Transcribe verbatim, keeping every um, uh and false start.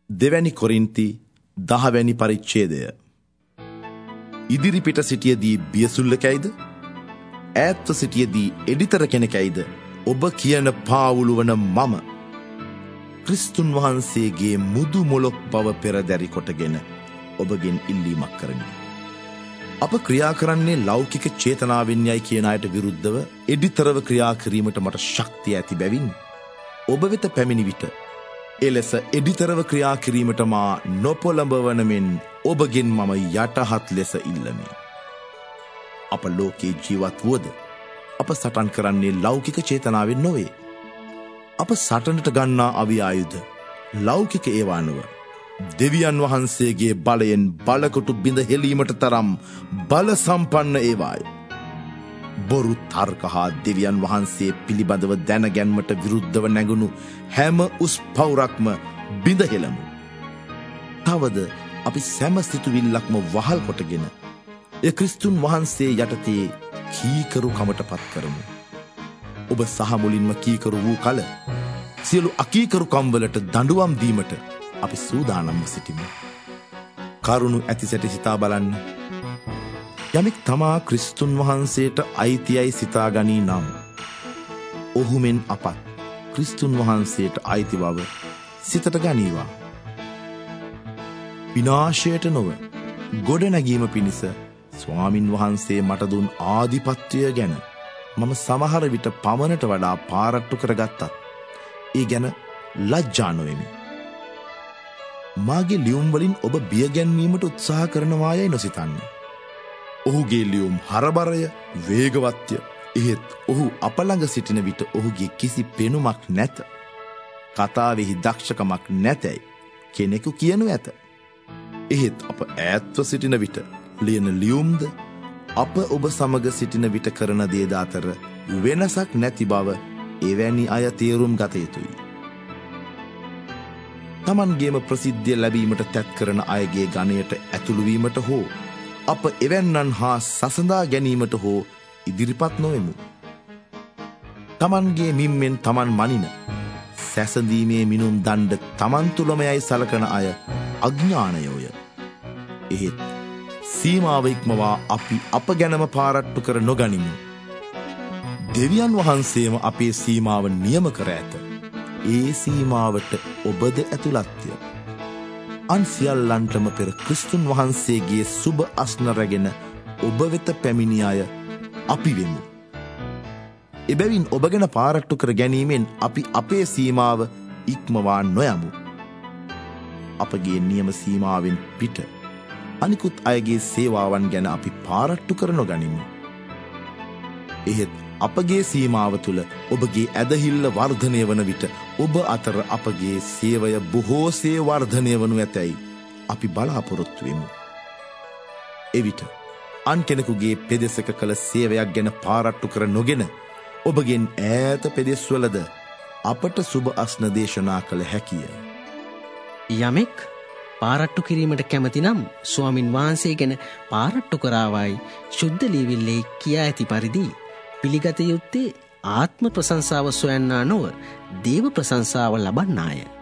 දෙවැනි කොරින්ති දහවැනි පරිච්ඡේදය. ඉදිරි පිට සිටියදී බියසුල්ලකයිද? ඈත්ව සිටියදී එඩිතර කෙනෙකයිද? ඔබ කියන පාවුලු වන මම ක්‍රිස්තුන් වහන්සේගේ මුදු මොලොක් බව පෙරදැරි කොටගෙන ඔබගෙන් ඉල්ලීමක් කරමි. අප ක්‍රියා කරන්නේ ලෞකික චේතනාවෙන් යයි කියන අයට විරුද්ධව එඩිතරව ක්‍රියා කිරීමට මට ශක්තිය ඇති බැවින් ඔබ වෙත පැමිණි විට එලෙස එඩිතරව ක්‍රියා කිරීමට මා නොපොළඹවන මෙන් ඔබගෙන් මම යටහත් ලෙස ඉල්ලමි. අප ලෝකේ ජීවත් වුවද අප සටන් කරන්නේ ලෞකික චේතනාවෙන් නොවේ. අප සටනට ගන්නා අවි ආයුධ ලෞකික ඒවා නොව දෙවියන් වහන්සේගේ බලයෙන් බලකොටු බිඳ හෙලීමට තරම් බල සම්පන්න ඒවාය. බොරු තර්ක හා දෙවියන් වහන්සේ පිළිබඳව දැනගැන්මට විරුද්ධව නැගුණු හැම උස් පවුරක්ම බිඳ හෙලමු. තවද අපි සැම සිතුවිල්ලක්ම වහල් කොටගෙන ඒ ක්‍රිස්තුන් වහන්සේ යටතේ කීකරු කමට පත් කරමු. ඔබ සහ මුලින්ම කීකරු වූ කල සියලු අකීකරු කම්වලට දඬුවම් දීමට අපි සූදානම්ව සිටිමු. කරුණු ඇතිසැටි සිතා බලන්න. යමෙක් තමා ක්‍රිස්තුන් වහන්සේට අයිතියයි සිතා ගනී නම් ඔහු මෙන් අපත් ක්‍රිස්තුන් වහන්සේට අයිති බව සිතට ගනීවා. විනාශයට නොව ගොඩනැගීම පිණිස ස්වාමින් වහන්සේ මට දුන් ආධිපත්‍යය ගැන මම සමහර විට පමණට වඩා පාරට්ටු කරගත්තත් ඒ ගැන ලජ්ජා නොවෙමි. මාගේ ලියුම් වලින් ඔබ බිය ගැන්වීමට උත්සාහ කරනවායයි නොසිතන්න. ඔහුගේ ලියුම් හරබරය, වේගවත්ය. එහෙත් ඔහු අප ළඟ සිටින විට ඔහුගේ කිසි පෙනුමක් නැත. කතාවෙහි දක්ෂකමක් නැතැයි කෙනෙකු කියනු ඇත. එහෙත් අප ඈත්ව සිටින විට ලියන ලියුම්ද අප ඔබ සමග සිටින විට කරන දේද අතර වෙනසක් නැති බව එවැනි අය තේරුම් ගත යුතුයි. තමන්ගේම ප්‍රසිද්ධිය ලැබීමට තැත් කරන අයගේ ගණයට ඇතුළු වීමට හෝ අප එවැන්නන් හා සසඳා ගැනීමට හෝ ඉදිරිපත් නොවෙමු. තමන්ගේ මිම්මෙන් තමන් මනින සැසඳීමේ මිනුම් දණ්ඩ තමන් තුළමයයි සලකන අය අඥානයෝය. එහෙත් සීමාව ඉක්මවා අපි අප ගැනම පාරට්ටු කර නොගනිමු. දෙවියන් වහන්සේම අපේ සීමාව නියම කර ඇත. ඒ සීමාවට ඔබද ඇතුළත්ය. අන් සියල්ලන්ටම පෙර ක්‍රිස්තුන් වහන්සේගේ සුබ අස්න රැගෙන ඔබ වෙත පැමිණි අය අපි වෙමු. එබැවින් ඔබ ගැන පාරට්ටු කර ගැනීමෙන් අපි අපේ සීමාව ඉක්මවා නොයමු. අපගේ නියම සීමාවෙන් පිට අනිකුත් අයගේ සේවාවන් ගැන අපි පාරට්ටු කර නොගනිමු. එහෙත් අපගේ සීමාව තුළ ඔබගේ ඇදහිල්ල වර්ධනය වන විට ඔබ අතර අපගේ සේවය බොහෝසේ වර්ධනය වනු ඇතැයි අපි බලාපොරොත්තු වෙමු. එවිට අන් කෙනෙකුගේ පෙදෙසක කළ සේවයක් ගැන පාරට්ටු කර නොගෙන ඔබගෙන් ඈත පෙදෙස්වලද අපට සුබ අස්න දේශනා කළ හැකිය. යමෙක් පාරට්ටු කිරීමට කැමති නම් ස්වාමින් වහන්සේ ගැන පාරට්ටු කරාවයි ශුද්ධ ලියවිල්ලේ කියා ඇති පරිදි පිළිගත යුත්තේ ආත්ම ප්‍රශංසාව සොයන්නා නොව දේව ප්‍රශංසාව ලබන්නාය.